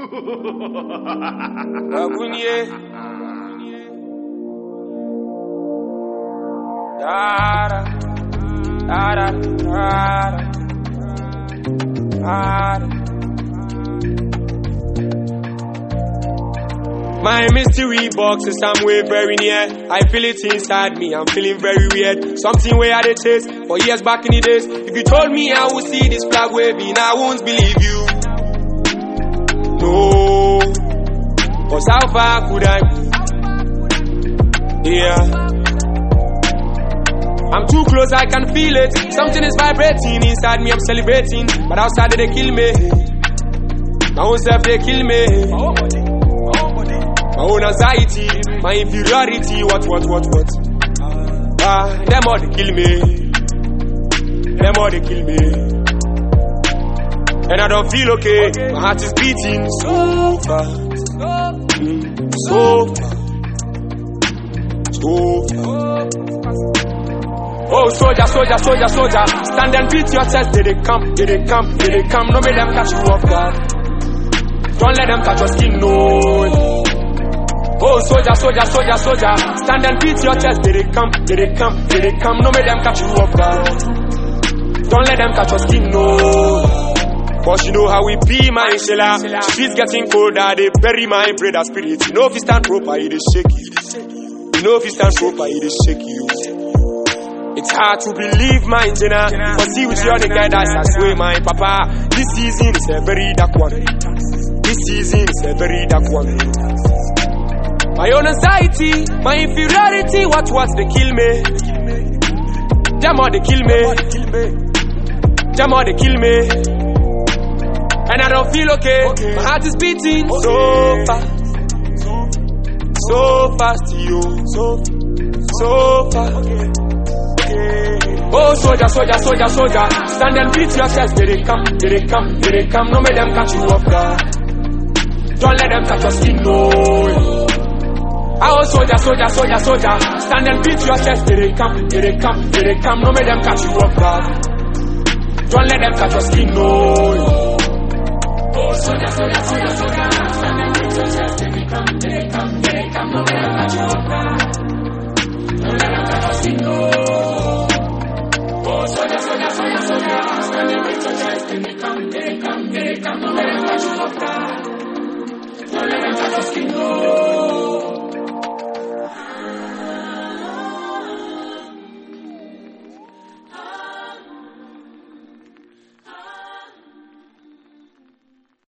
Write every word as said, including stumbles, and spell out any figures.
Rabunye. Da-da, da-da, da-da, da-da. My mystery box is somewhere very near. I feel it inside me, I'm feeling very weird. Something where I did chase for years back in the days. If you told me I would see this flag waving, I won't believe you. No, cause how far could I be? Yeah, I'm too close, I can feel it. Something is vibrating inside me, I'm celebrating. But outside they kill me. My own self they kill me. My own anxiety, my inferiority, what, what, what, what. Ah, them all they kill me. Them all they kill me. And I don't feel okay. My heart is beating so fast. Mm, so fast. So fast. Oh, soldier, soldier, soldier, soldier. Stand and beat your chest. Did they come? Did they come? Did they come? No, make them catch you off guard. Don't let them touch your skin, no. Oh, soldier, soldier, soldier, soldier. Stand and beat your chest. Did they come? Did they come? Did they come? No, make them catch you off guard. Don't let them touch your skin, no. Cause you know how we be, my Shella. Streets getting colder, they bury my brother spirit. You know if you stand proper, it is shaky. You know if you stand proper, it is shaky. It's hard to believe, my Jenna. But see with your nigga, that's I swear, my papa. This season is a very dark one. This season is a very dark one. My own anxiety, my inferiority, what what they kill me. Them all they kill me. Them all they kill me. And I don't feel okay. My heart is beating so fast. So fast, yo. So, so fast. Oh, soldier, soldier, soldier, soldier. Stand and beat your chest. Did they come? Did they come? Did they come? No, make them catch you off guard. Don't let them touch your skin, no. Oh, soldier, soldier, soldier, soldier. Stand and beat your chest. Did they come? Did they come? Did they come? No, make them catch you off guard. Don't let them touch your skin, no. Oh, soldier, soldier, soldier, soldier. Stand and beat your chest. Did they come? Did they come? Did they come? No, make them catch you off guard. Don't let them touch your skin, no. Oh, soldier, soldier, soldier, soldier. Stand and beat your chest. Did they come? Did they come? Did they come? No, make them catch you off guard. Don't let them touch your skin, no.